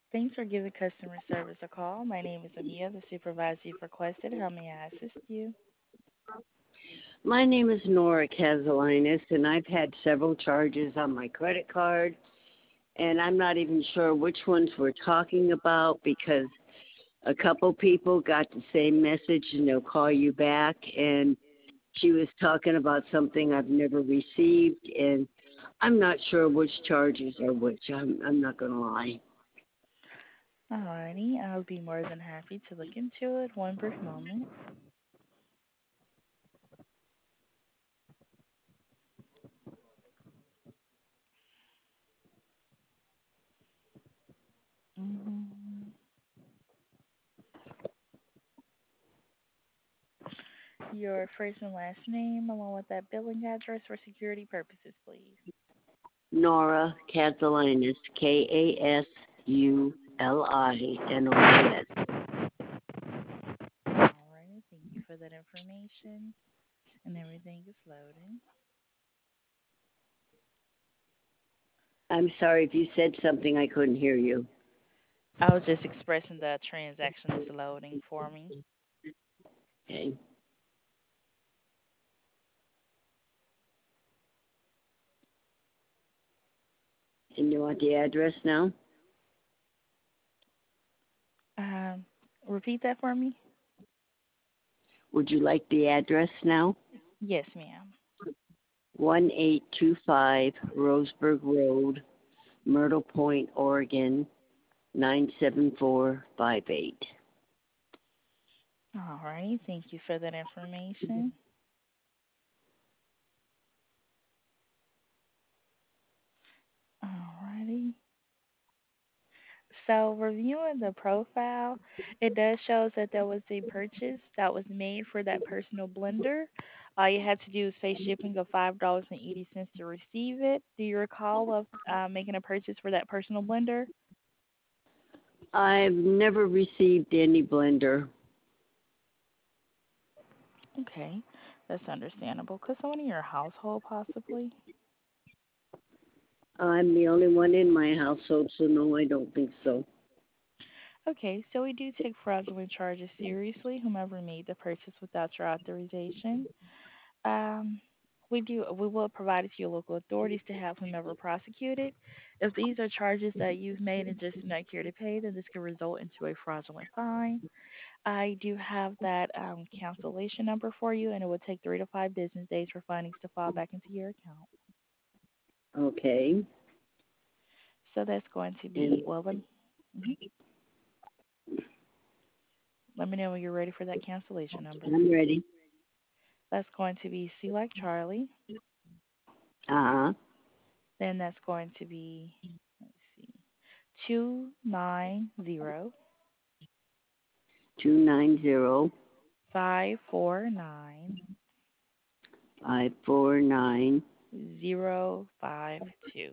Thanks for giving customer service a call. My name is Amia, the supervisor you've requested. How may I assist you? My name is Nora Casalinas, and I've had several charges on my credit card, and I'm not even sure which ones we're talking about because a couple people got the same message and they'll call you back, and she was talking about something I've never received, and I'm not sure which charges are which. I'm not gonna lie. Alrighty, I'll be more than happy to look into it. One brief moment. hmm Your first and last name, along with that billing address for security purposes, please. Nora Casalinas, Kasulinos. Alrighty, thank you for that information. And everything is loading. I'm sorry if you said something I couldn't hear you. I was just expressing the transaction is loading for me. Okay. And you want the address now? Um, Repeat that for me? Would you like the address now? Yes, ma'am. 1825 Roseburg Road, Myrtle Point, Oregon, 97458. Alrighty, thank you for that information. Alrighty. So reviewing the profile, it does show that there was a purchase that was made for that personal blender. All you had to do is pay shipping of $5.80 to receive it. Do you recall of making a purchase for that personal blender? I've never received any blender. Okay, that's understandable. Could someone in your household possibly? I'm the only one in my household, so no, I don't think so. Okay, so we do take fraudulent charges seriously. Whomever made the purchase without your authorization. Um, we will provide it to your local authorities to have whomever prosecuted. If these are charges that you've made and just not care to pay, then this could result into a fraudulent fine. I do have that cancellation number for you, and it will take 3 to 5 business days for findings to fall back into your account. Okay. So that's going to be And mhm. Let me know when you're ready for that cancellation number. I'm ready. That's going to be C like Charlie. Uh huh. Then that's going to be, let's see, 290 290 549 549 052.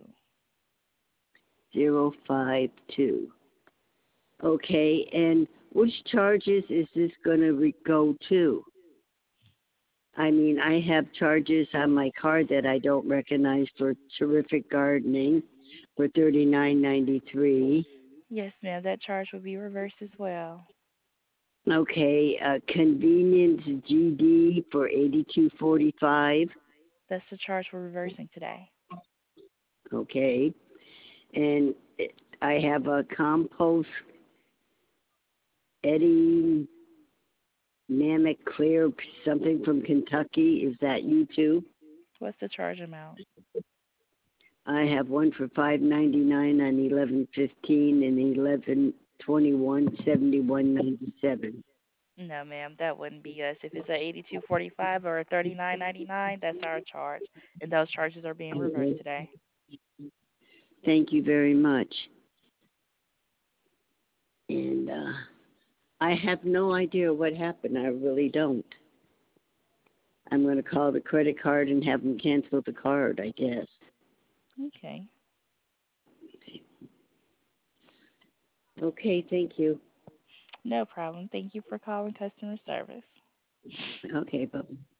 052. Okay, and which charges is this going to go to? I mean, I have charges on my card that I don't recognize for terrific gardening for 39.93. Yes, ma'am, that charge will be reversed as well. Okay, convenience GD for 82.45. That's the charge we're reversing today. Okay, and I have a compost Eddie Namek Clear something from Kentucky. Is that you too? What's the charge amount? I have one for 5.99 on 11.15 and 11.21 71.97. No, ma'am, that wouldn't be us. If it's a 82.45 or a 39.99, that's our charge, and those charges are being reversed Okay. today. Thank you very much. And I have no idea what happened. I really don't. I'm going to call the credit card and have them cancel the card, I guess. Okay, Okay, thank you. no problem. Thank you for calling customer service. Okay, bye.